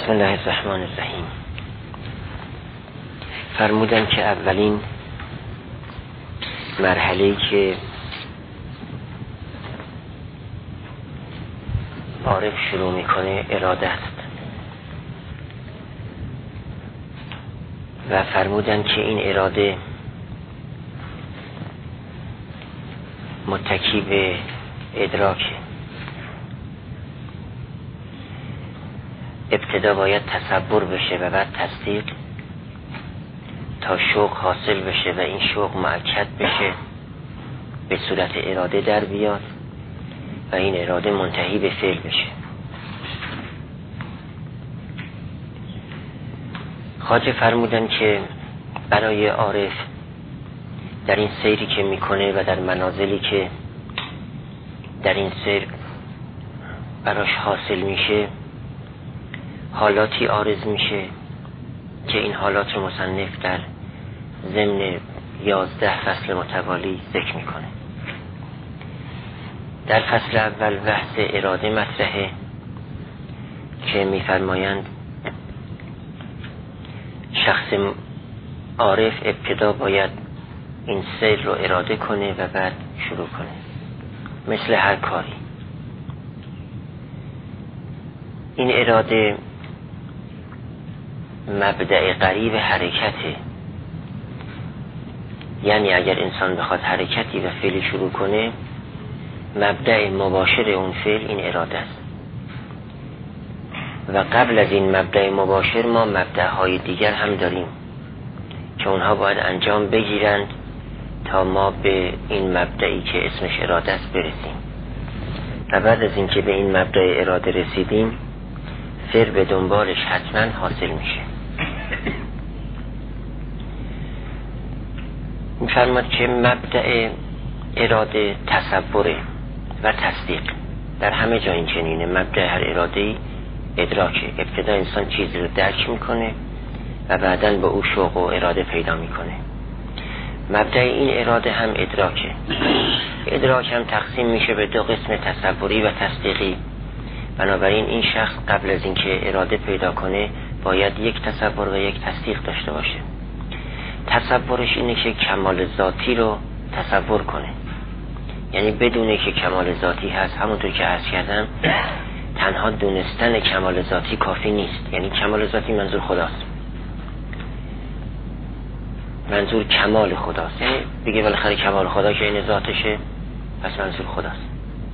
بسم الله الرحمن الرحیم. فرمودن که اولین مرحله‌ای که عارف شروع میکنه اراده است و فرمودن که این اراده متکی به ادراکه. ابتدا باید تصور بشه و بعد تصدیق تا شوق حاصل بشه و این شوق مؤکد بشه، به صورت اراده در بیاد و این اراده منتهی به فعل بشه. خواجه فرمودن که برای عارف در این سیری که میکنه و در منازلی که در این سیر براش حاصل میشه حالاتی عارض میشه که این حالات رو مصنف در ضمن 11 فصل متوالی ذکر میکنه. در فصل اول بحث اراده مطرحه که میفرمایند شخص عارف ابتدا باید این سیر رو اراده کنه و بعد شروع کنه، مثل هر کاری. این اراده مبدأ قریب حرکته، یعنی اگر انسان بخواد حرکتی و فعلی شروع کنه مبدأ مباشر اون فعل این اراده است و قبل از این مبدأ مباشر ما مبدأهای دیگر هم داریم که اونها باید انجام بگیرند تا ما به این مبدئی که اسمش اراده است برسیم و بعد از اینکه به این مبدأ اراده رسیدیم فعل به دنبالش حتما حاصل میشه. می‌فرماد که مبدأ اراده تصوره و تصدیق. در همه جا این چنینه. مبدأ هر اراده‌ای ادراکه. ابتدا انسان چیزی رو درک میکنه و بعداً با او شوق و اراده پیدا میکنه. مبدأ این اراده هم ادراکه. ادراک هم تقسیم میشه به 2 قسم، تصوری و تصدیقی. بنابراین این شخص قبل از اینکه اراده پیدا کنه باید یک تصور و یک تصدیق داشته باشه. تصورش اینه که کمال ذاتی رو تصور کنه، یعنی بدونه که کمال ذاتی هست. همونطور که عرض کردم تنها دونستن کمال ذاتی کافی نیست، یعنی کمال ذاتی منظور خداست، منظور کمال خداست. یعنی بگه بالاخره کمال خدا که این ذاتشه پس منظور خداست.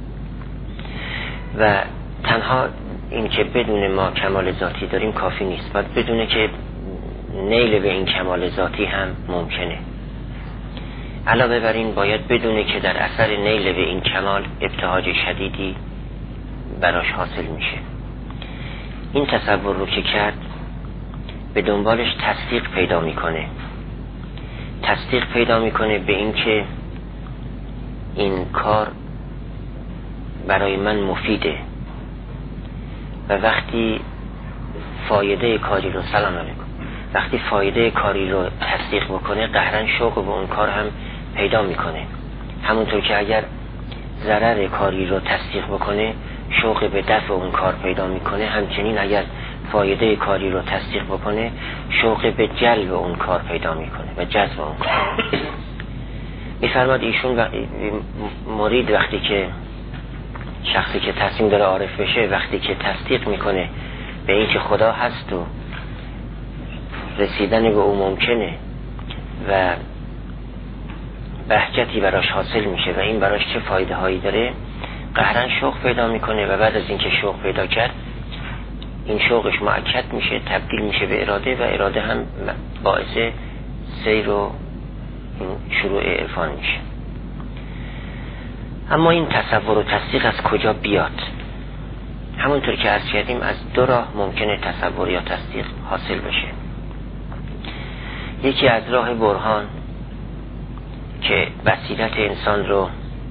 و تنها این که بدون ما کمال ذاتی داریم کافی نیست، باید بدونه که نیل به این کمال ذاتی هم ممکنه. علاوه بر این باید بدونه که در اثر نیل به این کمال ابتهاج شدیدی براش حاصل میشه. این تصور رو که کرد به دنبالش تصدیق پیدا میکنه. تصدیق پیدا میکنه به این که این کار برای من مفیده و وقتی فایده کاری رو وقتی فایده کاری رو تصدیق بکنه قهرن شوق به اون کار هم پیدا میکنه. همونطور که اگر ضرر کاری رو تصدیق بکنه شوق به دفع اون کار پیدا میکنه، همچنین اگر فایده کاری رو تصدیق بکنه شوق به جلب اون کار پیدا میکنه و جذب اون کار. میفرماد ایشون مرید وقتی که شخصی که تصمیم داره عارف بشه وقتی که تصدیق میکنه به این که خدا هست و رسیدن به او ممکنه و بهجتی براش حاصل میشه و این براش چه فایده هایی داره، قهرن شوق پیدا میکنه و بعد از اینکه شوق پیدا کرد این شوقش مؤکد میشه، تبدیل میشه به اراده و اراده هم باعث سیر و شروع عرفان میشه. اما این تصور و تصدیق از کجا بیاد؟ همونطور که عرض کردیم از 2 راه ممکنه تصور یا تصدیق حاصل بشه. یکی از راه برهان که بصیرت انسان رو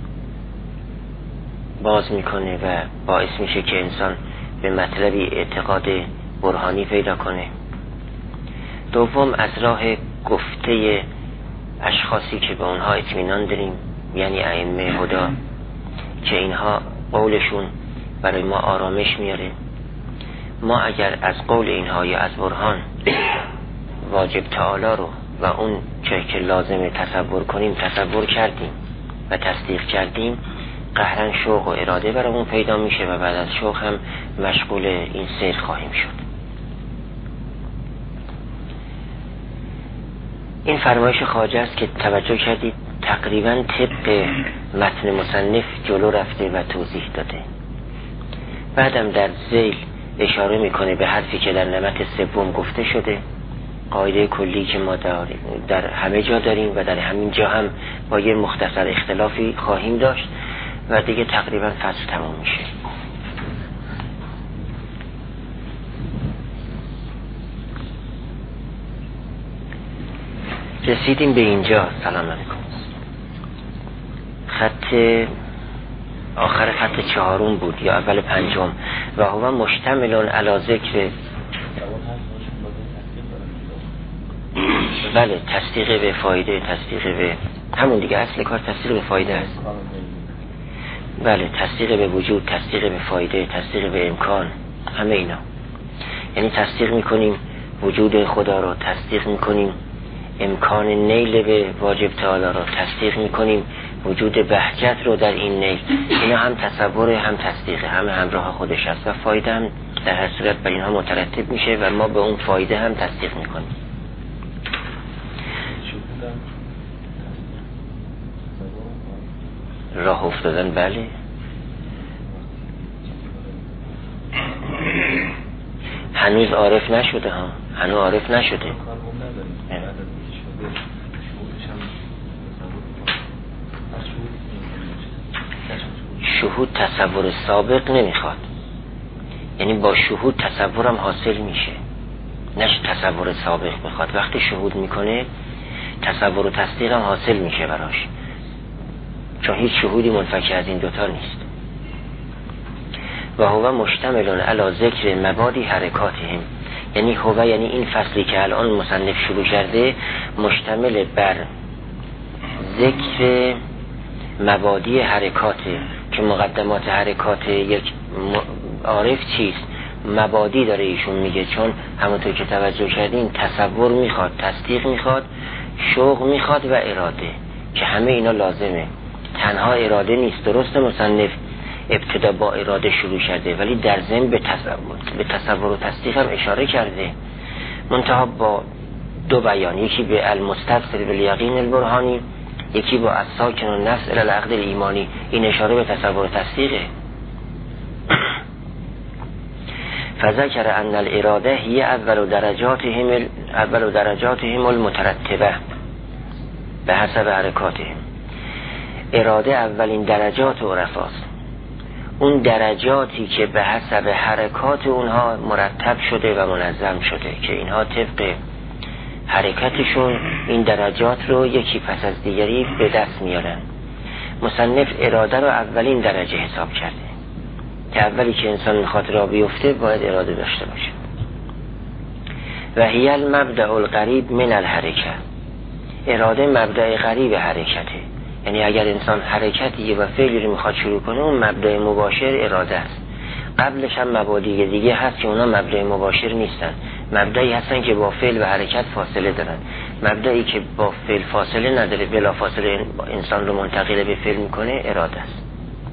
باز میکنه و باعث میشه که انسان به مطلبی اعتقاد برهانی پیدا کنه. دوم از راه گفته اشخاصی که به اونها اطمینان داریم، یعنی ائمه هدا، که اینها قولشون برای ما آرامش میاره ما اگر از قول اینها یا از برهان واجب تعالی رو و اون چه که لازمه تصور کنیم تصور کردیم و تصدیق کردیم، قهرن شوق و اراده برامون پیدا میشه و بعد از شوق هم مشغول این سیر خواهیم شد. این فرمایش خواجه است که توجه کردید تقریبا طبق متن مصنف جلو رفته و توضیح داده. بعدم در ذیل اشاره میکنه به حرفی که در نمط سوم گفته شده، قاعده کلی که ما در همه جا داریم و در همین جا هم با یه مختصر اختلافی خواهیم داشت و دیگه تقریبا فصل تمام میشه. رسیدیم به اینجا. سلام علیکم. خط آخر خط 4 بود یا اول 5 و هو مشتمل علی ذکر. بله، تصدیق به فایده، تصدیق به همون دیگه، اصل کار تصدیق به فایده است. بله، تصدیق به وجود، تصدیق به فایده، تصدیق به امکان، همه اینا. یعنی تصدیق میکنیم وجود خدا رو، تصدیق میکنیم امکان نیل به واجب تعالی رو، تصدیق میکنیم وجود بهجت رو در این نیل. اینا هم تصور هم تصدیق، هم همراه خودش است و فایده هم در هر صورت بر اینها مترتب میشه و ما به اون فایده هم تصدیق میکنیم. راه افتادن، بله. هنوز عارف نشده ها، هنوز عارف نشده. شهود تصور سابق نمیخواد، یعنی با شهود تصورم حاصل میشه، نش تصور سابق میخواد. وقتی شهود میکنه تصور و تصدیق هم حاصل میشه براش، چون هیچ شهودی منفک از این دوتا نیست. و هو مشتمل علی ذکر مبادی حرکاتهم، یعنی هو یعنی این فصلی که الان مصنف شروع کرده مشتمل بر ذکر مبادی حرکاته، که مقدمات حرکات یک عارف چیست؟ مبادی داره ایشون میگه، چون همونطور که توجه کردین تصور میخواد، تصدیق میخواد، شوق میخواد و اراده، که همه اینا لازمه. تنها اراده نیست، درست مصنف ابتدا با اراده شروع کرده ولی در ضمن به تصور و تصدیق هم اشاره کرده، منتها با دو بیان، یکی به المستفسر بالیقین البرهانی، یکی با الساکن النفس الی العقد الایمانی. این اشاره به تصور و تصدیقه. فذکر ان الاراده هی اول درجاتهم المترتبه به حسب حرکاتهم. اراده اولین درجات عرفاست، اون درجاتی که به حسب حرکات اونها مرتب شده و منظم شده، که اینها طبق حرکتشون این درجات رو یکی پس از دیگری به دست میارن. مصنف اراده رو اولین درجه حساب کرده، که اولی که انسان میخواد راه بیفته باید اراده داشته باشه. و هی المبدأ القریب من الحرکه، اراده مبدأ قریب حرکته، یعنی اگر انسان حرکتی و فعلی رو میخواد شروع کنه اون مبدأ مباشر اراده است. قبلش هم مبادی دیگه هست که اونا مبدأ مباشر نیستن، مبدأی هستن که با فعل و حرکت فاصله دارن. مبدأی که با فعل فاصله نداره، بلا فاصله انسان رو منتقل به فعل میکنه، اراده است.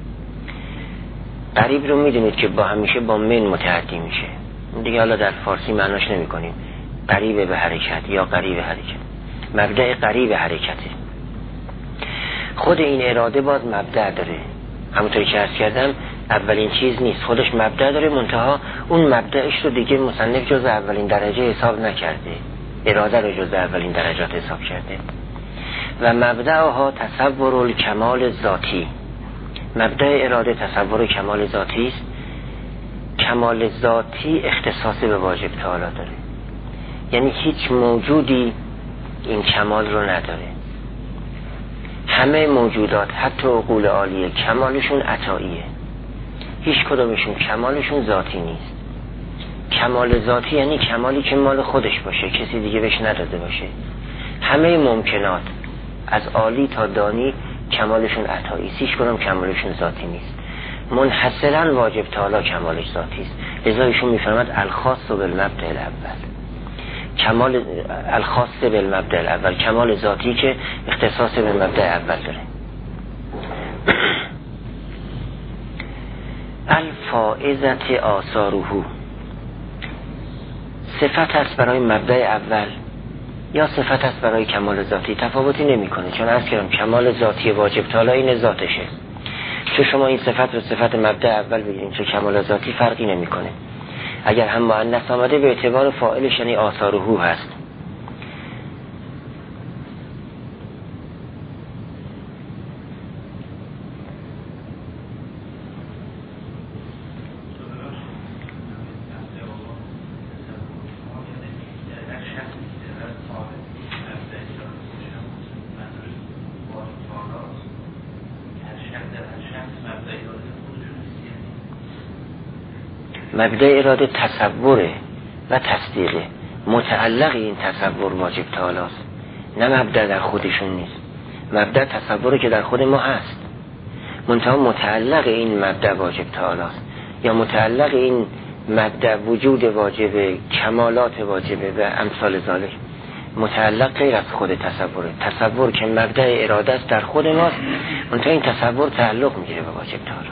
قریب رو میدونید که با همیشه با من متعدی میشه دیگه، حالا در فارسی معناش نمی کنیم قریب به حرکت یا قریب حرکت، مبدأ قریب حرکته. خود این اراده باز مبدأ داره، همونطوری که عرض کردم اولین چیز نیست، خودش مبدأ داره، منتها اون مبدأش رو دیگه مصنف جز اولین درجه حساب نکرده، اراده رو جز اولین درجات حساب کرده. و مبدأها تصور الکمال ذاتی، مبدأ اراده تصور کمال ذاتی است. کمال ذاتی اختصاص به واجب تعالی داره، یعنی هیچ موجودی این کمال رو نداره. همه موجودات حتی عقول عالیه کمالشون عطاییه، هیچ کدومشون کمالشون ذاتی نیست. کمال ذاتی یعنی کمالی که مال خودش باشه، کسی دیگه بهش نداده باشه. همه ممکنات از عالی تا دانی کمالشون عطایی، هیچ کدوم کمالشون ذاتی نیست. منحصرا واجب تعالی کمالش ذاتی است. لذا ایشون میفرماد الخاص بالمبدأ الاول، کمال الخاص بالمبدأ الاول، کمال ذاتی که اختصاص به مبدأ اول داره. الفائزة آثاره، صفت است برای مبدأ اول یا صفت است برای کمال ذاتی، تفاوتی نمیکنه، چون عرض کردم کمال ذاتی واجب تعالی این ذاتشه. چون شما این صفت رو صفت مبدأ اول بگیرید چون کمال ذاتی فرقی نمیکنه. اگر هم مؤنث آمده به اعتبار فاعلش یعنی آثاره هست. مبدأ اراده تصوره و تصدیقه، متعلق این تصور واجب تعالی است، نه مبدأ در خودشون نیست. مبدأ تصوره که در خود ما هست، منتها متعلق این مبدأ واجب تعالی است، یا متعلق این مبدأ وجود واجبه، کمالات واجبه و امثال ذالک. متعلق غیر از خود تصوره، تصور که مبدأ اراده است در خود ماست، منتها این تصور تعلق میگیره به واجب تعالی.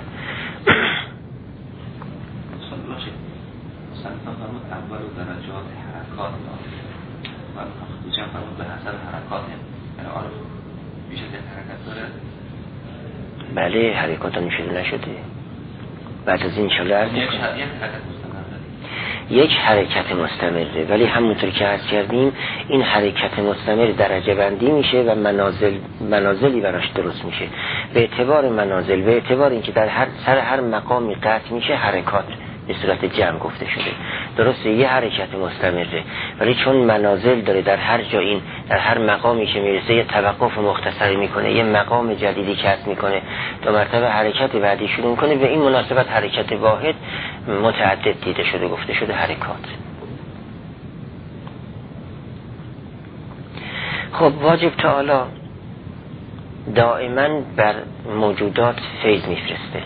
اول درجات حرکات و خصوصا فرمود به حسب حرکات عارف بیش از حرکت داره. بله حرکات میشه نشده. بعد از این انشاءالله عرض میکنم یک حرکت مستمره، ولی همونطور که عرض کردیم این حرکت مستمر درجه بندی میشه و منازلی براش درست میشه. به اعتبار منازل، به اعتبار اینکه در سر هر مقامی قطع میشه حرکات به صورت جمع گفته شده. درسته یه حرکت مستمره، ولی چون منازل داره در هر جا، این در هر مقامی که میرسه یه توقف مختصری میکنه، یه مقام جدیدی کسب میکنه، دو مرتبه حرکت بعدی شروع میکنه، به این مناسبت حرکت واحد متعدد دیده شده، گفته شده حرکات. خب واجب تعالی دائما بر موجودات فیض میفرسته،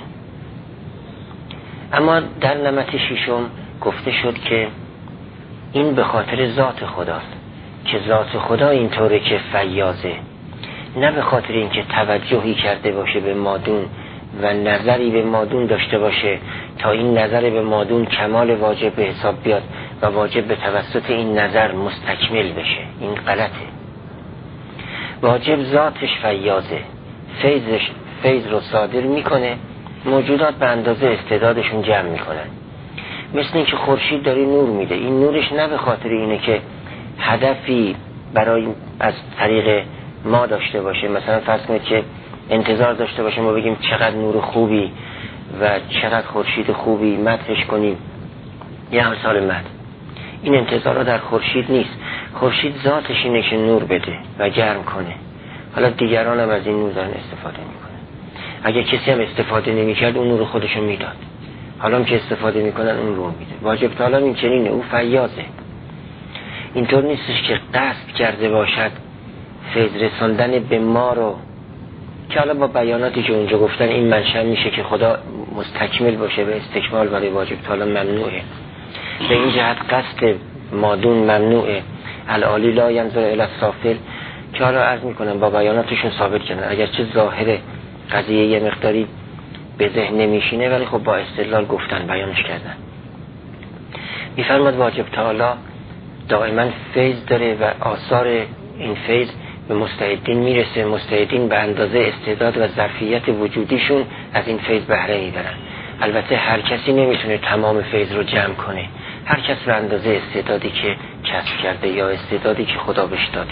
اما در نمط ششم گفته شد که این به خاطر ذات خداست، که ذات خدا اینطوره که فیاضه، نه به خاطر اینکه توجهی کرده باشه به مادون و نظری به مادون داشته باشه تا این نظر به مادون کمال واجب به حساب بیاد و واجب به توسط این نظر مستکمل بشه. این غلطه. واجب ذاتش فیاضه، فیض رو صادر میکنه، موجودات به اندازه استعدادشون جمع میکنن. مثل اینکه خورشید داره نور میده، این نورش نه به خاطر اینه که هدفی برای از طریق ما داشته باشه، مثلا فرض کنید که انتظار داشته باشه ما بگیم چقدر نور خوبی و چقدر خورشید خوبی مدحش کنیم یه سال مد. این انتظارها در خورشید نیست. خورشید ذاتش اینه که نور بده و گرم کنه، حالا دیگران هم از این نور دارن استفاده میکنن. اگه کسی هم استفاده نمیکرد اون نور خودشو میداد، حالا که استفاده میکنن اون رو میده. واجب تعالی این چنینه، او فیاضه. اینطور نیستش که قصد کرده باشد فیض رساندن به ما رو، که حالا با بیاناتی که اونجا گفتن این منشأ میشه که خدا مستکمل باشه و استکمال برای واجب تعالی ممنوعه. به این جهت قصد مادون ممنوعه. العالی لا ینظر الی السافل، که حالا عرض میکنم با بیاناتشون ثابت کردن اگرچه ظاهر قضیه یه مقداری به ذهن نمیشینه، ولی خب با استدلال گفتن، بیانش کردن. میفرماد واجب تعالی دائما فیض داره و آثار این فیض به مستعدین میرسه. مستعدین به اندازه استعداد و ظرفیت وجودیشون از این فیض بهره میبرن. البته هر کسی نمیتونه تمام فیض رو جمع کنه، هر کس به اندازه استعدادی که کسب کرده یا استعدادی که خدا بهش داده.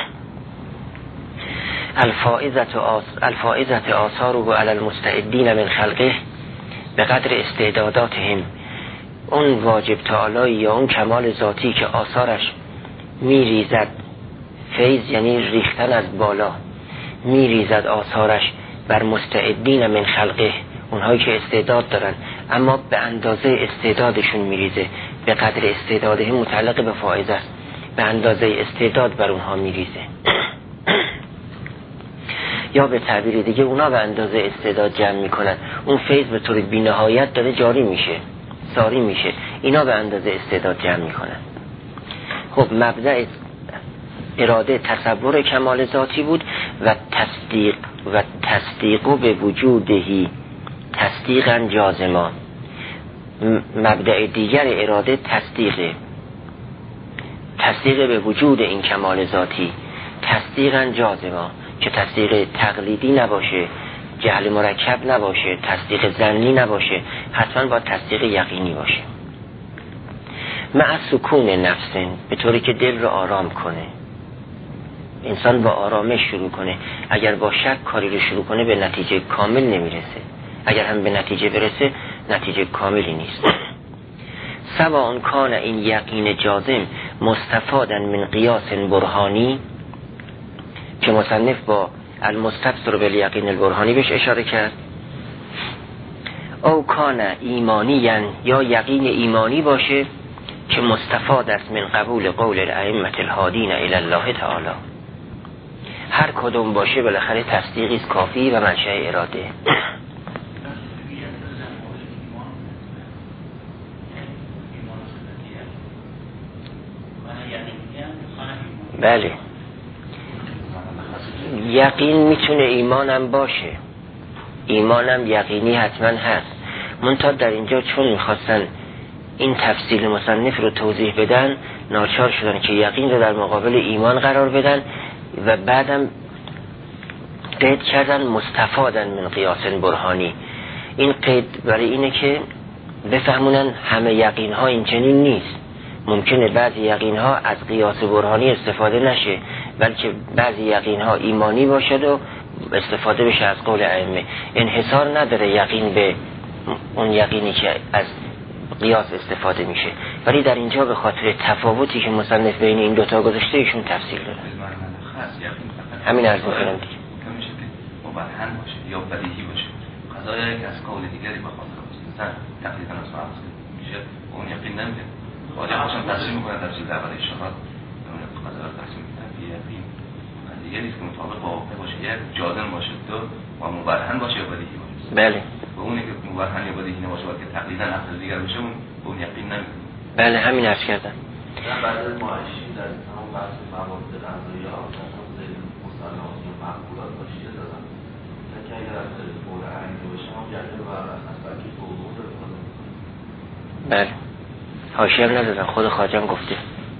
الفائزة آثاره علی المستعدین من خلقه به قدر استعداداتهم. اون واجب تعالی یا اون کمال ذاتی که آثارش میریزد، فیض یعنی ریختن از بالا، میریزد آثارش بر مستعدین من خلقه، اونهایی که استعداد دارن اما به اندازه استعدادشون میریزه. به قدر استعدادهم متعلق به فائزه است، به اندازه استعداد بر اونها میریزه. یا به تعبیر دیگه اونا به اندازه استعداد جمع میکنن، اون فیض به طور بی‌نهایت داره جاری میشه، ساری میشه، اینا به اندازه استعداد جمع میکنن. خب مبدأ اراده تصور کمال ذاتی بود و تصدیق به وجودهی تصدیقاً جازما. مبدأ دیگر اراده تصدیق به وجود این کمال ذاتی تصدیقاً جازما، که تصدیق تقلیدی نباشه، جهل مرکب نباشه، تصدیق ظنی نباشه، حتما با تصدیق یقینی باشه. مع سکون نفس، به طوری که دل رو آرام کنه، انسان با آرامش شروع کنه. اگر با شک کاری رو شروع کنه به نتیجه کامل نمیرسه، اگر هم به نتیجه برسه نتیجه کاملی نیست. سواء کان این یقین جازم مستفادا من قیاس برهانی، که مصنف با المستبصر بالیقین البرهانی بهش اشاره کرد، او کان ایمانیاً، یا یقین ایمانی باشه که مستفاد است من قبول قول الائمه الهادین الی الله تعالی. هر کدوم باشه بالاخره تصدیقی است کافی و منشأ اراده. بله، یقین میتونه ایمانم باشه، ایمانم یقینی حتما هست. منتها در اینجا چون میخواستن این تفصیل مصنف رو توضیح بدن، ناچار شدن که یقین رو در مقابل ایمان قرار بدن و بعدم قید کردن مستفادن من قیاس برهانی. این قید برای اینه که بفهمونن همه یقین ها این چنین نیست. ممکنه بعضی یقین ها از قیاس برهانی استفاده نشه، بلکه بعضی یقین ها ایمانی باشد و استفاده بشه از قول ائمه. انحصار نداره یقین به اون یقینی که از قیاس استفاده میشه، ولی در اینجا به خاطر تفاوتی که مصنف بین این دوتا گذاشته ایشون تفصیل داره. همین عرض میکنم دیگه. میشه که مبرهن باشه یا بدیهی باشه، قضایی که از قول دیگری بخواد مثلا تقریبا از فرض میشه اون یقین نمیده. خواهد باشم تفصیل میکنه در چیز اول اشارات قضایی رو تفصیل میکنه که یقین دیگه نیست که مطابق با واقع باشه، یک جازم باشه تو و مبرهن باشه یا بدیهی باشه. بله، و اونی که مبرهن یا بدیهی نباشه باید که تقلیداً اصل دیگر بشه، اون یقین نمیده. بله همین عرض کردم. بعد از معاشی در همون بحث موارد غذایی ها مسلمات یا مقبولات باشی دادن که اگر از قول ائمه باشه هم یقین و اصلا که حقوق رو کنه. بله، حاشیه هم ندادن، خود خواجه گفته.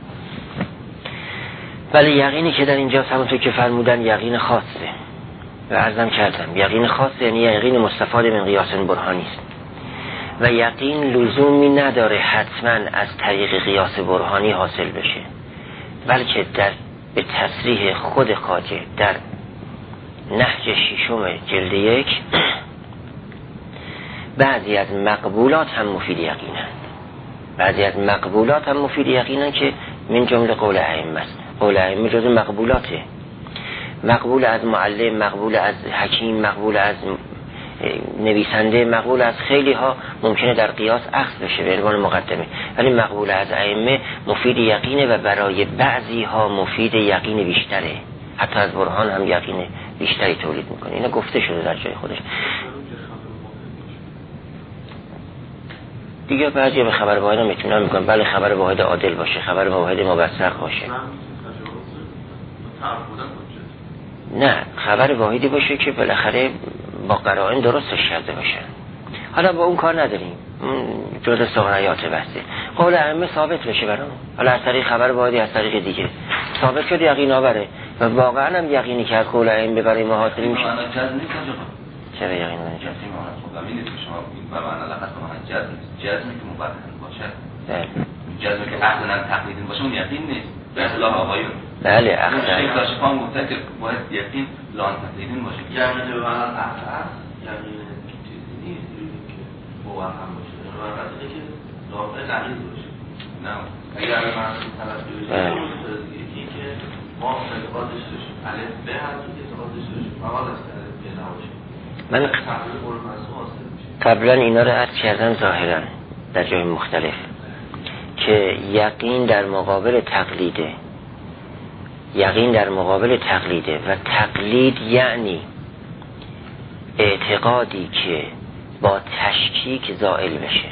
ولی یقینی که در اینجا همونطور که فرمودن یقین خاصه و عرضم کردم یقین خاصه، یعنی یقین مستفاد من قیاس برهانی است و یقین لزومی نداره حتما از طریق قیاس برهانی حاصل بشه، بلکه به تصریح خود خواجه در نهج ششم جلد 1 بعضی از مقبولات هم مفید یقینن، بعضی از مقبولات هم مفید یقینن که من جمله قول ائمه است. قول ائمه جز مقبولاته، مقبول از معلم، مقبول از حکیم، مقبول از نویسنده، مقبول از خیلی ها ممکنه در قیاس اخذ بشه به عنوان مقدمه، ولی مقبول از ائمه مفید یقینه و برای بعضی ها مفید یقین بیشتره، حتی از برهان هم یقین بیشتری تولید میکنه. اینا گفته شده در جای خودش دیگه. بعضی به خبر واحد هم اطمینان میکنن، بله خبر واحد عادل باشه، خبر واحد موثق باشه. نه، خبر واحدی باشه که بالاخره با قرائن درستش کرده باشه. حالا با اون کار نداریم، جزء ثغریات بحثه. قول ائمه ثابت بشه برام، حالا از طریق خبر واحدی از طریق دیگه ثابت شد یقین آوره و واقعا هم یقینی که از قول ائمه برای ما حاصل میشه. چرا یقین نجاتی خب همین که شما به معنی لغت به معنی جزمی که مبرهن باشه، جزمی که عقلاً تقلیدی باشه اون یقین نیست به اصطلاح آقایون. بله عقل شیخ داشتفان گفته که باید یقین لان تقلیدی باشه. یعنی به معنی عقل یعنی چیزی نیست که مبرهن باشه، به معنی که دافع قلیل باشه. نه اگر من طرفی باشه یکی که ما اعتقادش داشتیم الف به هر چیزی اعتقادش داشتیم فقط از طرف به نباشه. من قبلا اینا رو عرض کردم ظاهرا در جای مختلف که یقین در مقابل تقلیده، یقین در مقابل تقلیده و تقلید یعنی اعتقادی که با تشکیک زائل بشه.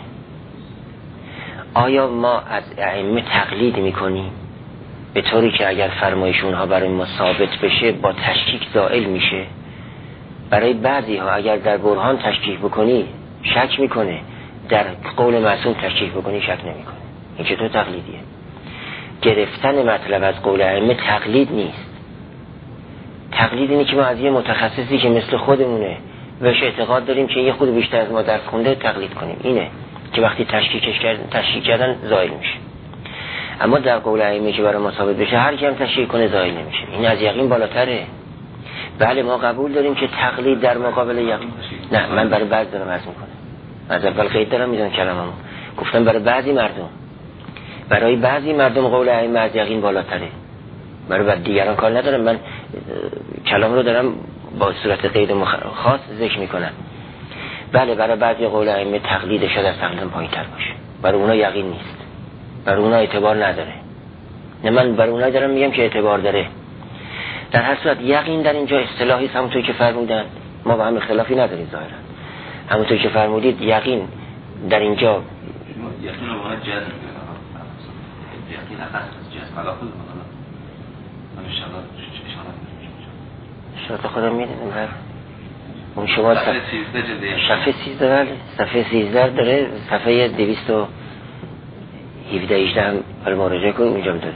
آیا ما از ائمه تقلید میکنیم به طوری که اگر فرمایشون ها برای ما ثابت بشه با تشکیک زائل میشه؟ برای بعضی ها اگر در برهان تشکیک بکنی شک میکنه، در قول معصوم تشکیک بکنی شک نمیکنه. این چطور تقلیدیه؟ گرفتن مطلب از قول ائمه تقلید نیست. تقلید اینه که ما از یه متخصصی که مثل خودمونه بهش اعتقاد داریم که یه خود بیشتر از ما درس خونده تقلید کنیم. اینه که وقتی تشکیک کردن زائل میشه. اما در قول ائمه که برای ما ثابت بشه هر کی هم تشکیک کنه زائل نمیشه. این از یقین بالاتره. بله ما قبول داریم که تقلید در مقابل یقین. نه من برای بعضی دارم عرض میکنم، از اول قید دارم میزنم کلاممو. گفتم برای بعضی مردم قول ائمه از یقین بالاتره. برای دیگران کار ندارم، من کلام رو دارم با صورت قید خاص ذکر میکنم. بله برای بعضی قول ائمه تقلید شاید از تقلید پایین‌تر باشه، برای اونا یقین نیست، برای اونا اعتبار نداره. نه من برای اونا دارم میگم که اعتبار داره. در هر صورت یقین در اینجا اصطلاحی است، همونطور که فرمودن ما با هم اختلافی نداریم ظاهرا. همونطور که فرمودید یقین در اینجا یقین رو باید جزم کنه. یقین اخص از جزم علاقه دارم. من اشارت خودم میدونم هر اون شما صفحه 13 بله صفحه 13 داره، صفحه 217 هم برای مراجعه کنیم اینجا داره.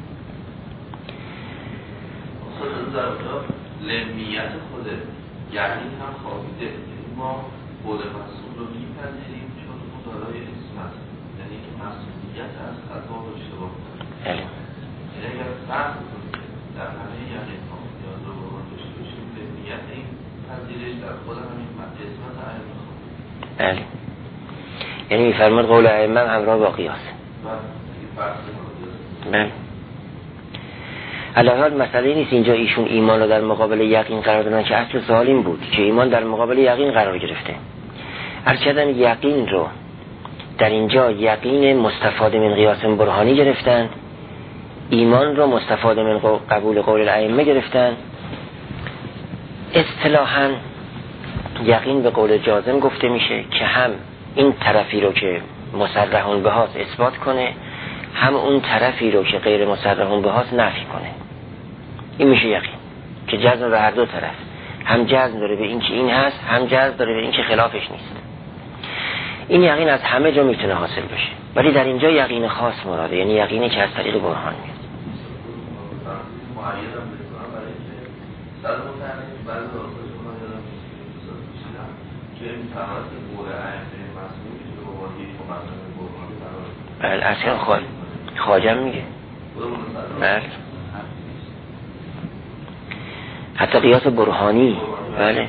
لمیت خود یقین هم خوابیده، ما قول معصوم رو میپذیریم چون اون دارای اسم است، یعنی که مسئولیت از خطا و اشتباه کنیم. یعنی اگر فرض کنیم در همه یقین ها نیاز رو به آن داشته باشیم، لمیت این پذیرش در خود همین اسمت ائمه خوابیده. بله یعنی میفرماد قول ائمه همراه با قیاس. بله علاوه مسئله نیست اینجا ایشون ایمان رو در مقابل یقین قرار دادن که اصل سوال این بود که ایمان در مقابل یقین قرار گرفته. هرچند یقین رو در اینجا یقین مستفاد من قیاس برهانی گرفتن، ایمان رو مستفاد من قبول قول الائمه گرفتن. اصطلاحاً یقین به قول جازم گفته میشه که هم این طرفی رو که مصرحون بهاست اثبات کنه، هم اون طرفی رو که غیر مصرحون بهاست نفی کنه. این میشه یقین که جزم به هر دو طرف، هم جزم داره به این که این هست، هم جزم داره به این که خلافش نیست. این یقین از همه جا میتونه حاصل بشه، ولی در اینجا یقین خاص مراده، یعنی یقینی که از طریق برهان میاد. بله اصلا خواجم میگه بله حتی قیاس برهانی. بله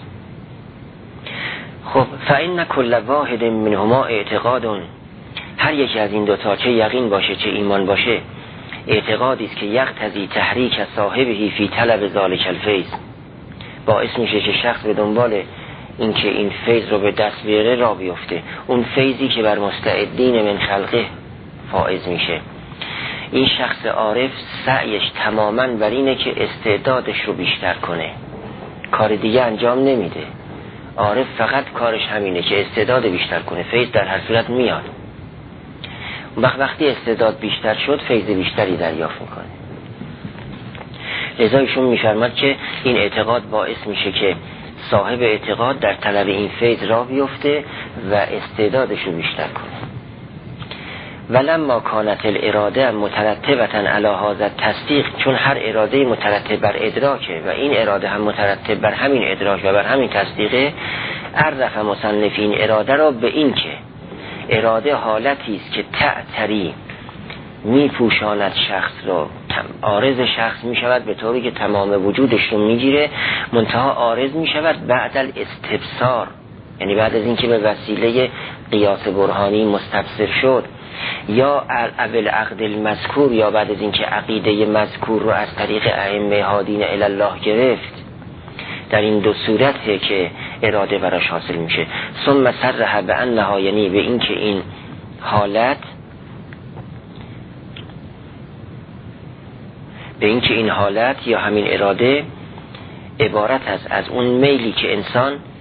خب فإن كل واحد منهما اعتقاد، هر یکی از این دوتا چه یقین باشه چه ایمان باشه اعتقادی است که یقتضی تحریک صاحبه فی طلب ذلک الفیض، باعث میشه که شخص به دنبال این که این فیض رو به دست بیاره را بیفته، اون فیضی که بر مستعدین من خلقه فائز میشه. این شخص عارف سعیش تماماً بر اینه که استعدادش رو بیشتر کنه، کار دیگه انجام نمیده. عارف فقط کارش همینه که استعداد بیشتر کنه، فیض در هر صورت میاد. وقتی استعداد بیشتر شد فیض بیشتری دریافت میکنه. لذا ایشون میفرماد که این اعتقاد باعث میشه که صاحب اعتقاد در طلب این فیض را بیفته و استعدادش رو بیشتر کنه. ولما کانت الاراده مترتبة علی هذا التصدیق، چون هر اراده مترتب بر ادراکه و این اراده هم مترتب بر همین ادراک و بر همین تصدیقه، عرف مصنف این اراده را به این که اراده حالتی است که تعتری میپوشاند شخص رو، عارض شخص میشود به طوری که تمام وجودش رو میگیره، منتها عارض میشود بعد الاستبصار، یعنی بعد از اینکه به وسیله قیاس برهانی مستبصر شد، یا اول عقد المذکور، یا بعد از اینکه عقیده مذکور رو از طریق ائمه هادین الی الله گرفت. در این دو صورته که اراده براش حاصل میشه. ثم صرح بانها، یعنی به اینکه این حالت، به اینکه این حالت یا همین اراده عبارت است از اون میلی که انسان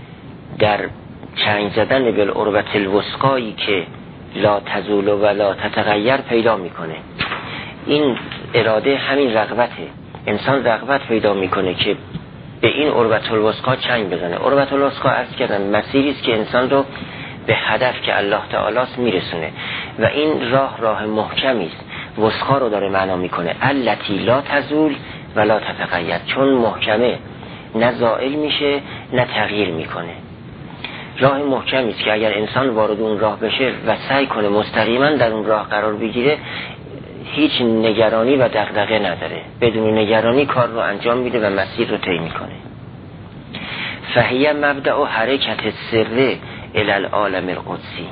در چنگ زدن بالعروة الوثقایی که لا تزول و لا تتغیر پیدا میکنه. این اراده همین رغبته. انسان رغبت پیدا میکنه که به این عروة الوثقا چنگ بزنه. عروة الوثقا عرض کردن مسیری است که انسان رو به هدف که الله تعالی است میرسونه و این راه محکمی است. وثقا رو داره معنا میکنه التی لا تزول و لا تتغیر، چون محکمه، نه زائل میشه نه تغییر میکنه. راه محکمی است که اگر انسان وارد اون راه بشه و سعی کنه مستقیما در اون راه قرار بگیره، هیچ نگرانی و دغدغه نداره، بدون نگرانی کار رو انجام میده و مسیر رو طی میکنه. فهیه مبدأ حرکت السر الی العالم القدسی.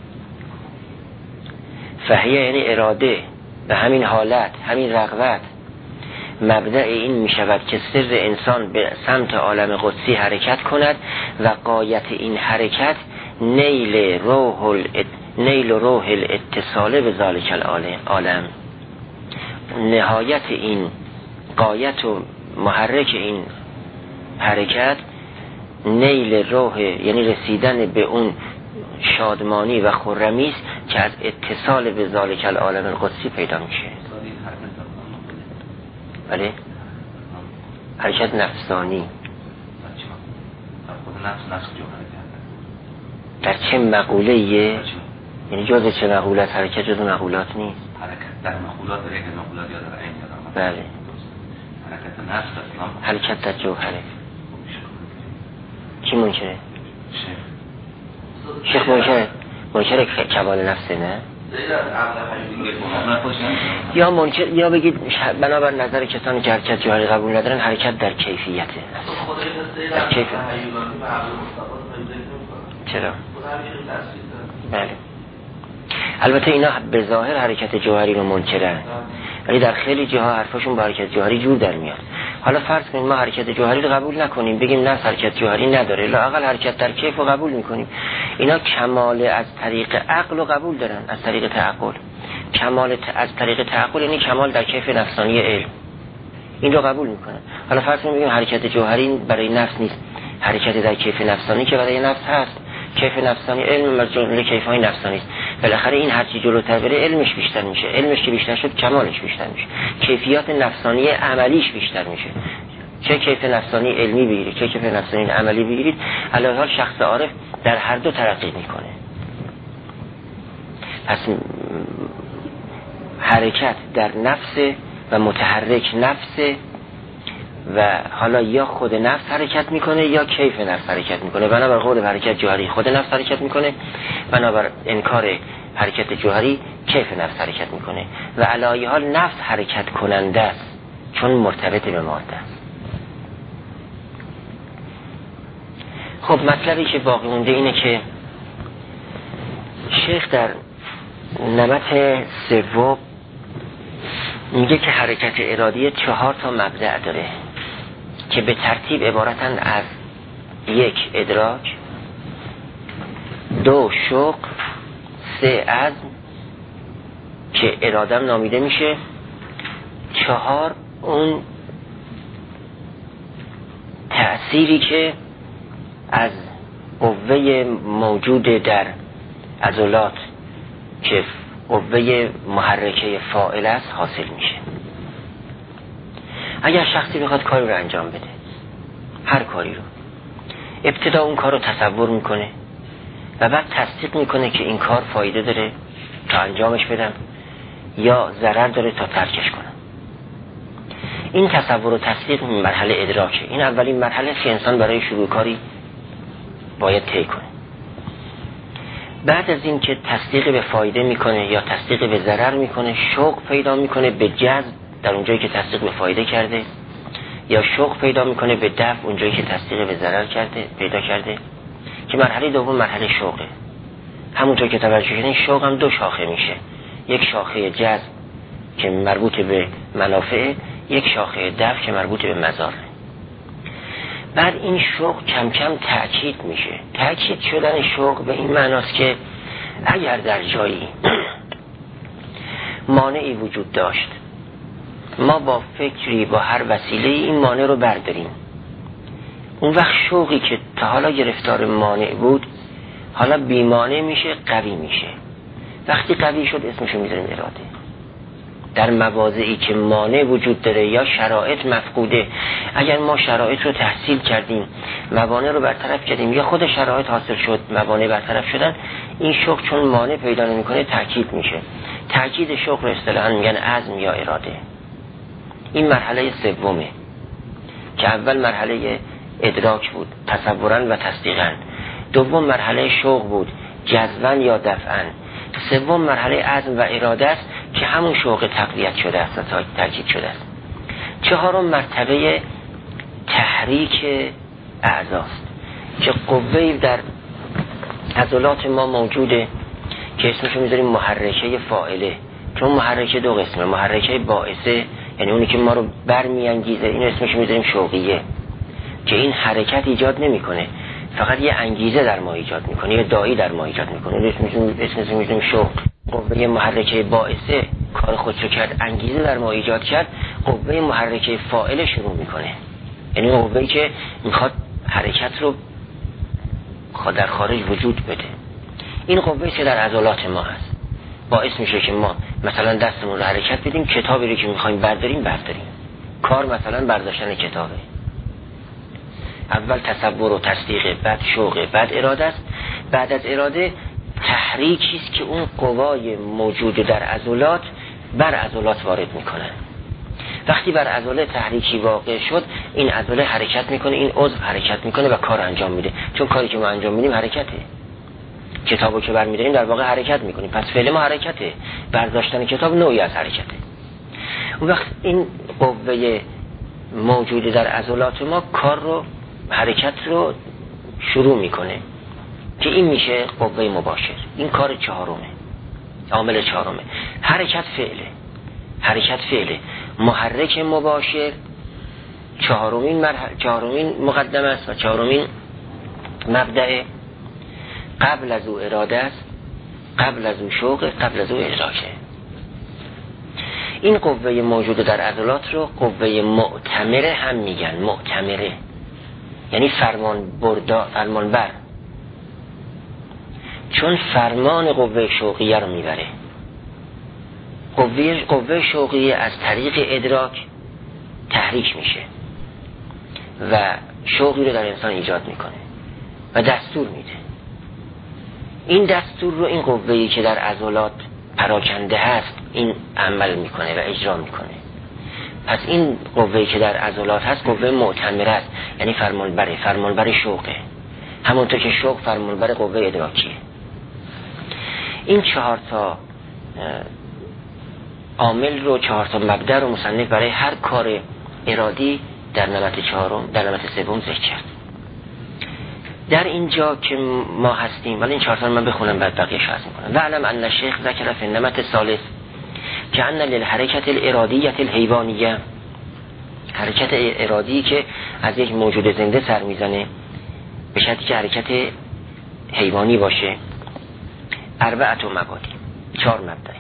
فهیه یعنی اراده، به همین حالت، همین رغبت مبدأ این می شود که سر انسان به سمت عالم قدسی حرکت کند و غایت این حرکت نیل روح الاتصال به ذالک العالم. نهایت این غایت و محرک این حرکت نیل روح، یعنی رسیدن به اون شادمانی و خرمی است که از اتصال به ذالک العالم القدسی پیدا میشه. بله، حرکت نفسانی. در چه مقوله‌ایه؟ یعنی جز چه مقولات؟ حرکت جز مقولات نیست. حرکت در مقولات داره، که مقولات یا در عین داره. بله. حرکت نفس اسلام. حرکت در جوهره. کی منکره؟ شیخ منکر کمال نفسه نه؟ یا منکر، یا بگید بنابر نظر کسانی که حرکت جوهری قبول ندارن حرکت در کیفیته. در کیف. چرا؟ بله. البته اینا به ظاهر حرکت جوهری رو منکرن، ولی در خیلی جاها حرفاشون با حرکت جوهری جور در میاد. حالا فرض کنیم ما حرکت جوهری رو قبول نکنیم، بگیم نه حرکت جوهری نداره، لااقل حرکت در کیف رو قبول میکنیم. اینا کمال از طریق عقل رو قبول دارن، از طریق تعقل. کمال از طریق تعقل یعنی کمال در کیف نفسانی علم، این رو قبول میکنن. حالا فرض کنیم بگیم حرکت جوهری برای نفس نیست، حرکت در کیف نفسانی که برای نفس هست. کیف نفسانی علم از جمله کیف‌های نفسانی است. بالاخره این هرچی جلوتر بره علمش بیشتر میشه، علمش که بیشتر شد کمالش بیشتر میشه، کیفیات نفسانی عملیش بیشتر میشه. چه کیف نفسانی علمی بگیرید چه کیف نفسانی عملی بگیرید، علاوه بر شخص عارف در هر دو ترقی میکنه. پس حرکت در نفس و متحرک نفس و حالا یا خود نفس حرکت میکنه یا کیف نفس حرکت میکنه. بنابر قول حرکت جوهری خود نفس حرکت میکنه، بنابر انکار حرکت جوهری کیف نفس حرکت میکنه و علی حال نفس حرکت کننده است چون مرتبط به ماده است. خب مطلبی که باقی مونده اینه که شیخ در نمط سوم میگه که حرکت ارادی 4 مبدأ داره که به ترتیب عبارتند از 1 ادراک، 2 شوق، 3 عزم که ارادم نامیده میشه، 4 اون تأثیری که از قوه موجود در عضلات که قوه محرکه فاعل است حاصل میشه. اگر شخصی بخواد کاری رو انجام بده، هر کاری رو، ابتدا اون کار رو تصور میکنه و بعد تصدیق میکنه که این کار فایده داره تا انجامش بدم یا ضرر داره تا ترکش کنم. این تصور و تصدیق مرحله ادراکه. این اولین مرحله است که انسان برای شروع کاری باید طی کنه. بعد از این که تصدیق به فایده میکنه یا تصدیق به ضرر میکنه، شوق پیدا میکنه به جذب در اونجایی که تصدیق به فایده کرده، یا شوق پیدا میکنه به دفع اونجایی که تصدیق به ضرر پیدا کرده، که مرحله دوم مرحله شوقه. همونطور که توجه کردین شوق هم 2 شاخه میشه، یک شاخه جذب که مربوط به منافع، یک شاخه دفع که مربوط به مضار. بعد این شوق کم کم تأکید میشه. تأکید شدن شوق به این معناست که اگر در جایی مانعی وجود داشت، ما با فکری با هر وسیله این مانع رو برداریم. اون وقت شوقی که تا حالا گرفتار مانع بود حالا بیمانع میشه، قوی میشه. وقتی قوی شد اسمشو میذاریم اراده. در مواضعی که مانع وجود داره یا شرایط مفقوده، اگر ما شرایط رو تحصیل کردیم، موانع رو برطرف کردیم یا خود شرایط حاصل شد، موانع برطرف شدن، این شوق چون مانع پیدا نمیکنه تاکید میشه. تاکید شوق رو اصطلاحاً میگن عزم یا اراده. این مرحله سومه که اول مرحله ادراک بود، تصورا و تصدیقا. دوم مرحله شوق بود، جذبا یا دفعا. سوم مرحله عزم و اراده است که همون شوق تقویت شده است و تاکید شده است. چهارم مرتبه تحریک اعضاست که قوه‌ای در عضلات ما موجوده که اسمشو میذاریم محرکه فاعله. چون محرکه دو قسمه، محرکه باعثه یعنی اونی که ما رو برمیانگیزه، این اسمشو میذاریم شوقیه که این حرکت ایجاد نمیکنه، فقط یه انگیزه در ما ایجاد میکنه، یه داعی در ما ایجاد میکنه، اسمشو میذاریم شوق. قوه محرکه باعثه کار خودشو کرد، انگیزه در ما ایجاد کرد، قوه محرکه فاعل شروع میکنه، یعنی قوه‌ای که میخواد حرکت رو در خارج وجود بده. این قوه‌ای که در عضلات ما هست باعث میشه که ما مثلا دستمون رو حرکت بدیم، کتابی رو که میخوایم برداریم. کار مثلا برداشتن کتابه. اول تصور و تصدیق، بعد شوق، بعد اراده است. بعد از اراده تحریکی است که اون قوای موجود در عضلات بر عضلات وارد میکنن. وقتی بر عضله تحریکی واقع شد، این عضله حرکت میکنه، این عضو حرکت میکنه و کار انجام میده. چون کاری که ما انجام میدیم حرکته. کتابو که برمی‌داریم در واقع حرکت میکنیم، پس فعل ما حرکته. برداشتن کتاب نوعی از حرکته. اون وقت این قوه موجود در عضلات ما کار رو، حرکت رو شروع میکنه که این میشه قوه مباشر. این کار چهارمه، عامل چهارمه. حرکت فعله. محرک مباشر چهارمین مقدمه است و چهارمین مبدأ. قبل از او اراده است، قبل از او شوق، قبل از او ادراکه. این قوه موجود در عضلات رو قوه مؤتمره هم میگن. مؤتمره یعنی فرمان بر، چون فرمان قوه شوقیه رو میبره. قوه شوقیه از طریق ادراک تحریک میشه و شوقی رو در انسان ایجاد میکنه و دستور میده. این دستور رو این قوه‌ای که در عضلات پراکنده هست این عمل میکنه و اجرا میکنه. پس این قوه‌ای که در عضلات هست قوه مؤتمره است، یعنی فرمانبر شوقه، همونطور که شوق فرمانبر قوه ادراکیه. این 4 تا عامل رو، 4 تا مبدأ رو مصنف برای هر کار ارادی در نمط سوم ذکر کرد. در اینجا که ما هستیم، ولی این 4 تا من بخونم بعد بقیه‌اش عرض می‌کنم. وعلم ان الشیخ ذکر فی النمط الثالث که ان للحرکت الارادیه الحیوانیه، حرکت ارادی که از یک موجود زنده سر میزنه به شرطی که حرکت حیوانی باشه، 4 مبادی، 4 مبدأ.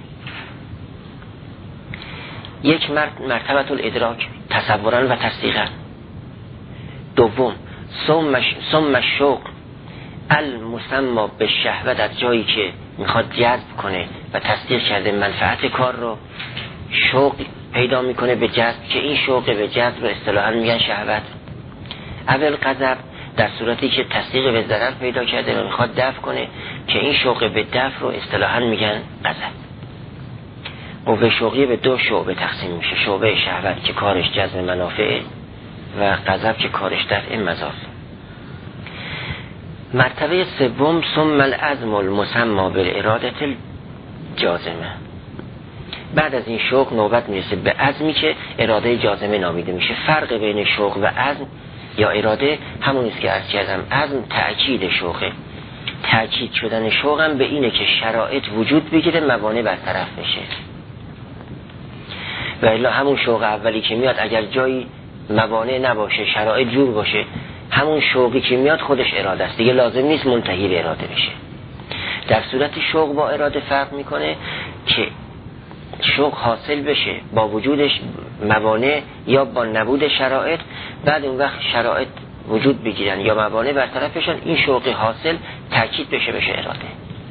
یک مرتبه الادراک، تصورا و تصدیقا. دوم ثم الشوق المسمى به شهوت، از جایی که میخواد جذب کنه و تصدیق کرده منفعت کار رو، شوق پیدا میکنه به جذب که این شوق به جذب رو اصطلاحاً میگن شهوت. اول غضب، در صورتی که تصدیق به ضرر پیدا کرده و میخواد دفع کنه که این شوق به دفع رو اصطلاحاً میگن غضب. قوه شوقی به 2 شعبه تقسیم میشه: شعبه شهوت که کارش جذب منافع و غضب که کارش دفع مضار. مرتبه سوم ثم العزم المسمى بالاراده الجازمه. بعد از این شوق نوبت میرسه به عزمی که اراده جازمه نامیده میشه. فرق بین شوق و عزم یا اراده همون است که عرض کردم. عزم تأکید شوقه. تأکید شدن شوقم به اینه که شرایط وجود بگیره، موانع برطرف بشه. و الا همون شوق اولی که میاد اگر جایی موانع نباشه، شرایط جور باشه، همون شوقی که میاد خودش اراده است، دیگه لازم نیست منتهی به اراده بشه. در صورت شوق با اراده فرق میکنه که شوق حاصل بشه با وجودش موانع یا با نبود شرایط، بعد اون وقت شرایط وجود بگیرن یا موانع برطرف بشن، این شوق حاصل تاکید بشه اراده.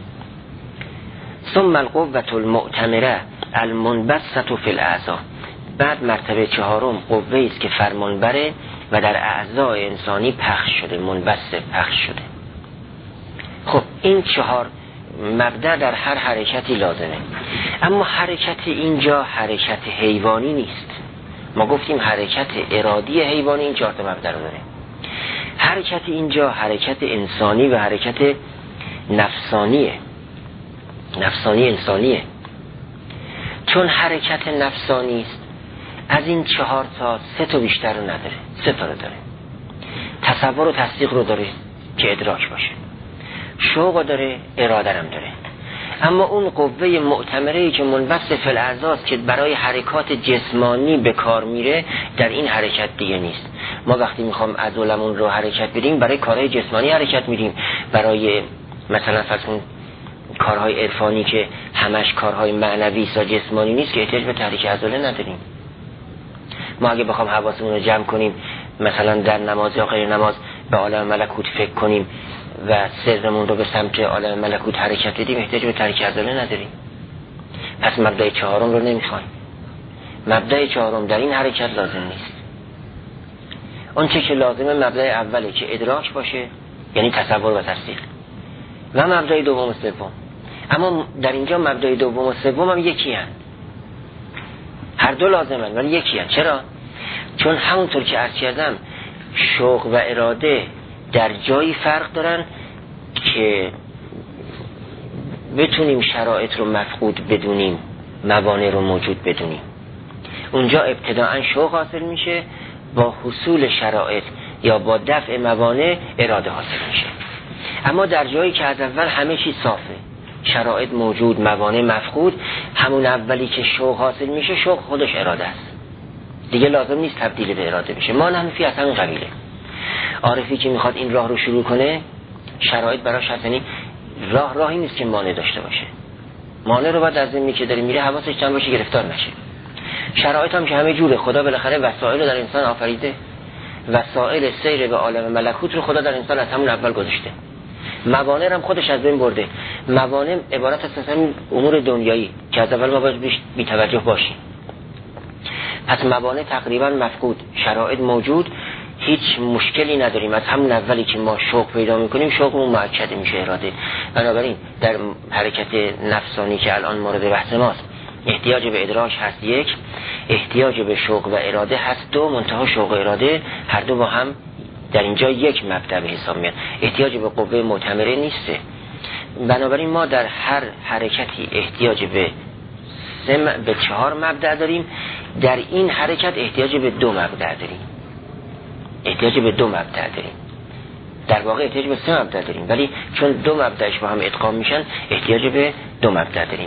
ثم القوة المؤتمره المنبسطة فی الاعضاء. بعد مرتبه چهارم قوه است که فرمانبره و در اعضای انسانی پخش شده، منبسط پخش شده. خب این چهار مبدأ در هر حرکتی لازمه، اما حرکت اینجا حرکت حیوانی نیست. ما گفتیم حرکت ارادی حیوانی این چهار تا مبدأ رو داره. حرکت اینجا حرکت انسانی و حرکت نفسانی انسانیه. چون حرکت نفسانی است از این چهار تا سه تا بیشتر رو نداره، سه تا رو داره. تصور و تصدیق رو داره که ادراک باشه، شوق داره، اراده هم داره. اما اون قوه معتمره‌ای که منبسط فی الاعضاست که برای حرکات جسمانی به کار میره، در این حرکت دیگه نیست. ما وقتی میخوام عضلمون رو حرکت بدیم برای کارهای جسمانی حرکت میدیم، برای مثلا فرض کن کارهای عرفانی که همش کارهای معنوی یا جسمانی نیست که احتیاج به تحریک عضله نداریم. ما اگه بخوام حواسمون رو جمع کنیم مثلا در نماز یا غیر نماز به عالم ملکوت فکر کنیم و سرمون رو به سمت عالم ملکوت حرکت بدیم، احتیاج به تحریک عضله نداریم. پس مبدأ چهارم رو نمیخوایم. مبدأ چهارم در این حرکت لازم نیست. اون چه که لازمه مبدأ اوله که ادراک باشه، یعنی تصور و تصدیق، و مبدأ دوم و سوم. اما در اینجا مبدأ دوم و سوم هم یکی هن. هر دو لازمن ولی یکی هن. چرا؟ چون همونطور که عرض کردم شوق و اراده در جایی فرق دارن که بتونیم شرایط رو مفقود بدونیم، موانع رو موجود بدونیم. اونجا ابتداءً شوق حاصل میشه، با حصول شرایط یا با دفع موانع اراده حاصل میشه. اما در جایی که از اول همه چیز صافه، شرایط موجود، موانع مفقود، همون اولی که شوق حاصل میشه، شوق خودش اراده است، دیگه لازم نیست تبدیل به اراده بشه. ما نحنفی از همین قبیله. عارفی که میخواد این راه رو شروع کنه، شرایط براش هست، یعنی راهی نیست که مانع داشته باشه. مانع رو باید از زمینی که داره میره حواسش جمع باشه، گرفتار نشه. شرایط هم که همه جوره، خدا بالاخره وسایل رو در انسان آفریده، وسایل سیر به عالم ملکوت رو خدا در انسان از همون اول گذاشته. موانع هم خودش از بین برده. موانع عبارت است از امور دنیایی که از اول ما باید بی توجه باشیم. پس موانع تقریبا مفقود، شرایط موجود، هیچ مشکلی نداریم. از همون اولی که ما شوق پیدا میکنیم شوقمون مؤکد میشه اراده. بنابراین در حرکت نفسانی که الان مورد بحث ماست، احتیاج به ادراک هست یک، احتیاج به شوق و اراده هست دو. منتها شوق و اراده هر دو با هم در اینجا یک مبدأ به حساب میاد، احتیاج به قوه معتمره نیسته. بنابراین ما در هر حرکتی احتیاج به چهار مبدأ داریم، در این حرکت احتیاج به دو مبدأ داریم. در واقع احتیاج به سه مبدأ داریم، ولی چون دو مبدأش با هم ادغام میشن احتیاج به دو مبدأ داریم.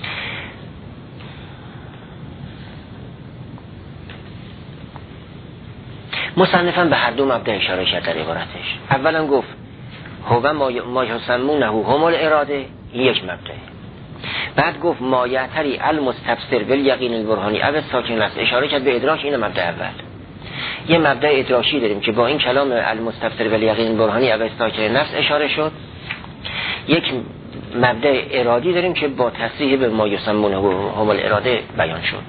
مصنفاً به هر دو مبدأ اشاره کرد در عبارتش. اولا گفت هو ما یسمونه هم الاراده، این یک مبدأ. بعد گفت ما یعتری المستبصر بالیقین البرهانی او ساکن است، اشاره کرد به ادراک، این مبدأ اول. یه مبدأ ادراکی داریم که با این کلام المستبصر بالیقین البرهانی او ساکن نفس اشاره شد. یک مبدأ ارادی داریم که با تصریح به ما یسمونه هم الاراده بیان شد.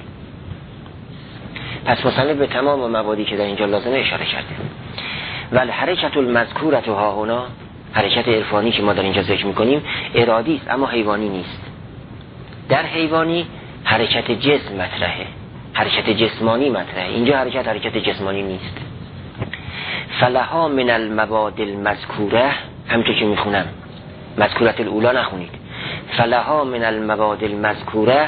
پس مصنف به تمام مبادی که در اینجا لازمه اشاره کرده. ولی حرکت المذکورة ها هنا، حرکت عرفانی که ما در اینجا ذکر میکنیم ارادی است اما حیوانی نیست. در حیوانی حرکت جسم مطرحه، حرکت جسمانی مطرحه، اینجا حرکت جسمانی نیست. فلها من المبادی المذکوره، همچون که میخونم مذکورت الاولا نخونید، فلها من المبادی المذکوره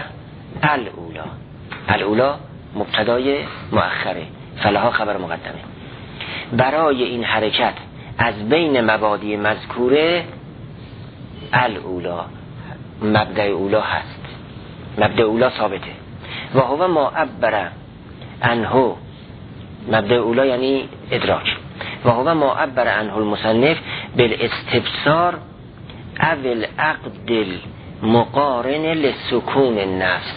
الاولا مبتدای مؤخره، فلها خبر مقدمه. برای این حرکت از بین مبادی مذکوره الاولا، مبدأ اولا هست، مبدأ اولا ثابته. و هو ما عبر عنه، مبدأ اولا یعنی ادراک. و هو ما عبر عنه المصنف بالاستبصار او العقد المقارن لسکون النفس.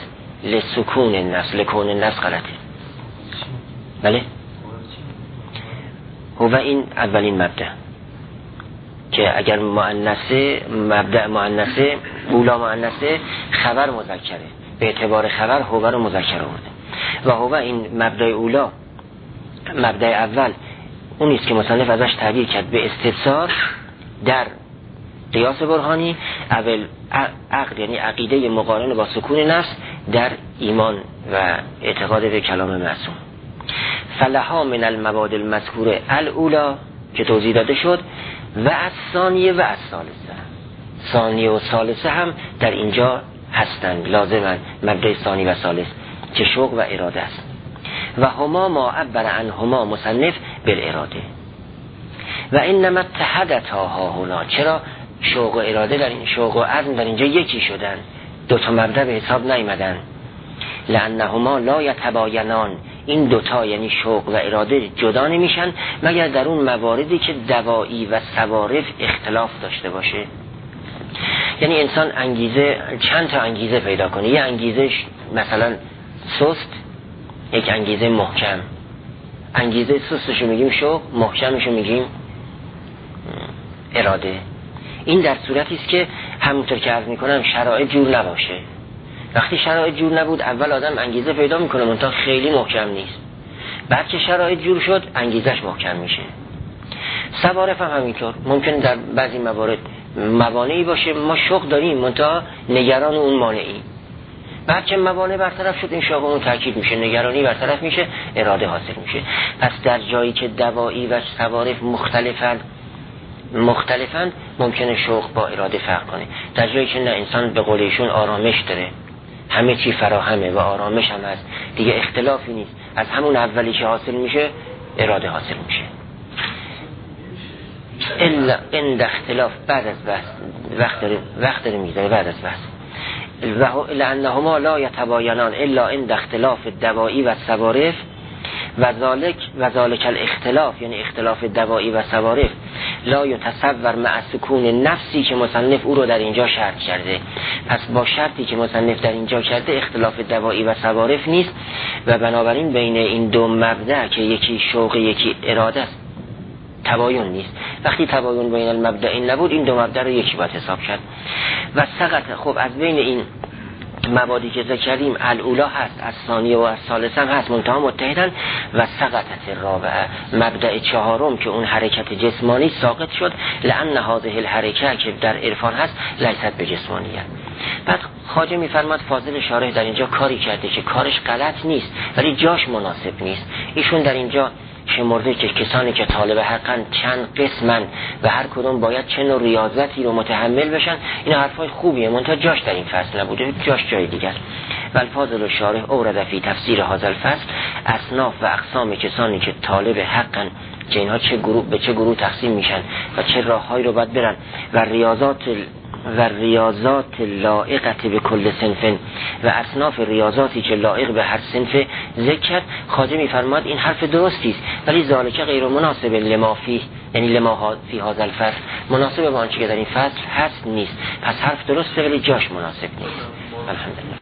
لکون النفس غلطه. بله هو این اولین مبدأ که اگر مؤنثه، مبدأ مؤنثه، اولا مؤنثه، خبر مذکره، به اعتبار خبر هو رو مذکر آورده و هو این مبدأ اولا، مبدأ اول اون است که مصنف ازش تعبیر کرد به استفسار در قیاس برهانی، اول عقد یعنی عقیده مقارن با سکون نفس در ایمان و اعتقاد به کلام معصوم. فلها من المواد المذکوره الاولا که توضیح داده شد و از ثانیه و از ثالثه، ثانیه و ثالثه هم در اینجا هستند، لازمن مبدأ ثانی و ثالث که شوق و اراده است. و هما ما عبر عنهما مصنف بالاراده و انما اتحدتا ها هنا. چرا شوق و اراده در این، شوق و عزم در اینجا یکی شدن، دوتا مبدأ به حساب نیامدن. لانهما لا یتباینان، این دوتا یعنی شوق و اراده جدا نمیشن مگر در اون مواردی که دوایی و صوارف اختلاف داشته باشه. یعنی انسان انگیزه، چند تا انگیزه پیدا کنه، یه انگیزه مثلا سست، یک انگیزه محکم. انگیزه سستشو میگیم شوق، محکمشو میگیم اراده. این در صورتی است که همونطور که عرض میکنم شرایط جور نباشه. وقتی شرایط جور نبود اول آدم انگیزه پیدا میکنه منتها خیلی محکم نیست، بعد که شرایط جور شد انگیزش محکم میشه. صوارف هم همینطور، ممکن در بعضی موارد موانعی باشه، ما شوق داریم منتها نگران اون مانعی، بعد که موانع برطرف شد این شوق اون تاکید میشه، نگرانی برطرف میشه، اراده حاصل میشه. پس در جایی که دوایی و صوارف مختلفند ممکنه شوق با اراده فرق کنه. در جایی که نه، انسان به قول ایشون آرامش داره، همه چی فراهمه و آرامش هم هست، دیگه اختلافی نیست، از همون اولی که حاصل میشه اراده حاصل میشه. الا ان اختلاف بعد از بحث وقت داره میذاره بعد از بحث لانهما لا یتباینان الا عند اختلاف الدوائی و الصوارف و ذالک الاختلاف یعنی اختلاف دوایی و صوارف لا یتصور مع سکون نفسی که مصنف او رو در اینجا شرط کرده. پس با شرطی که مصنف در اینجا کرده اختلاف دوایی و صوارف نیست و بنابراین بین این دو مبدأ که یکی شوق یکی اراده است تباین نیست. وقتی تباین بین المبدأین نبود این دو مبدأ رو یکی باید حساب کرد. و سقط، خب از بین این مبادی که ذکر کردیم الاولا هست، از ثانیه و از ثالثه هم هست، منتها متحدن. و سقطت الرابعه، مبدأ چهارم که اون حرکت جسمانی ساقط شد، لأن هذه الحرکه که در عرفان هست لیست به جسمانیه. بعد خواجه میفرماد فاضل شارح در اینجا کاری کرده که کارش غلط نیست ولی جاش مناسب نیست. ایشون در اینجا شمرده که کسانی که طالب حقن چند قسمن و هر کدوم باید چه نوع ریاضتی رو متحمل بشن. این حرفای خوبیه منتها جاش در این فصل نبوده، جاش جای دیگر. و الفاظل الشارح اورد فی تفسیر هذا الفصل اصناف و اقسام کسانی که طالب حقن، که اینها به چه گروه تقسیم میشن و چه راههایی رو باید برن، و ریاضات لائقه به کل صنف و اصناف ریاضاتی که لائق به هر صنف ذکر. خواجه میفرماد این حرف درستی است ولی ذالک غیر مناسب لما فیه، یعنی لما فی هذا الفصل، مناسب با آنچه که در این فصل هست نیست. پس حرف درسته ولی جاش مناسب نیست. الحمدلله.